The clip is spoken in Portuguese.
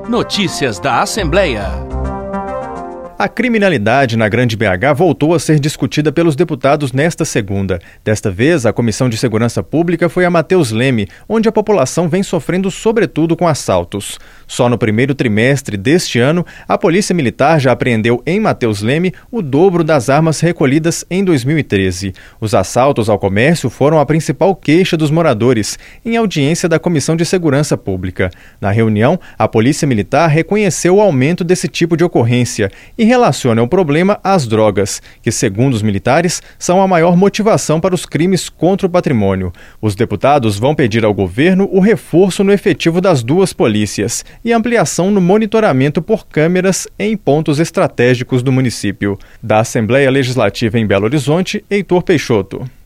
Notícias da Assembleia. A criminalidade na Grande BH voltou a ser discutida pelos deputados nesta segunda. Desta vez, a Comissão de Segurança Pública foi a Matheus Leme, onde a população vem sofrendo sobretudo com assaltos. Só no primeiro trimestre deste ano, a Polícia Militar já apreendeu em Matheus Leme o dobro das armas recolhidas em 2013. Os assaltos ao comércio foram a principal queixa dos moradores, em audiência da Comissão de Segurança Pública. Na reunião, a Polícia Militar reconheceu o aumento desse tipo de ocorrência e relaciona o problema às drogas, que, segundo os militares, são a maior motivação para os crimes contra o patrimônio. Os deputados vão pedir ao governo o reforço no efetivo das duas polícias e ampliação no monitoramento por câmeras em pontos estratégicos do município. Da Assembleia Legislativa em Belo Horizonte, Heitor Peixoto.